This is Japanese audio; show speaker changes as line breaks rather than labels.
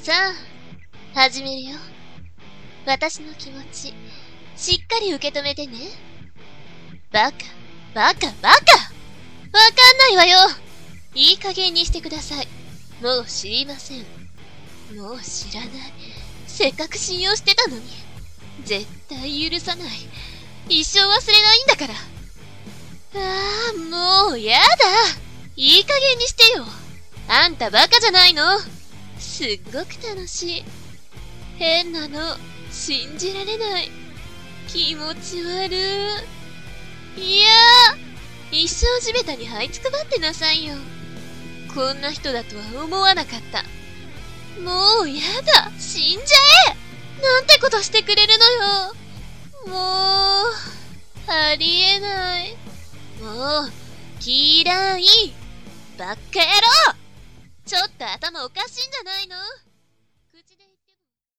さあ、始めるよ。私の気持ち、しっかり受け止めてね。バカ、バカ、バカ！わかんないわよ！いい加減にしてください。もう知りません。もう知らない。せっかく信用してたのに。絶対許さない。一生忘れないんだから。もうやだ。いい加減にしてよ。あんたバカじゃないの？すっごく楽しい。変なの。信じられない。気持ち悪い。いやー、一生地べたに這いつくばってなさいよ。こんな人だとは思わなかった。もうやだ。死んじゃえ！なんてことしてくれるのよ。もう、ありえない。もう、嫌い。バッカ野郎！ちょっと頭おかしいんじゃないの？口で言っても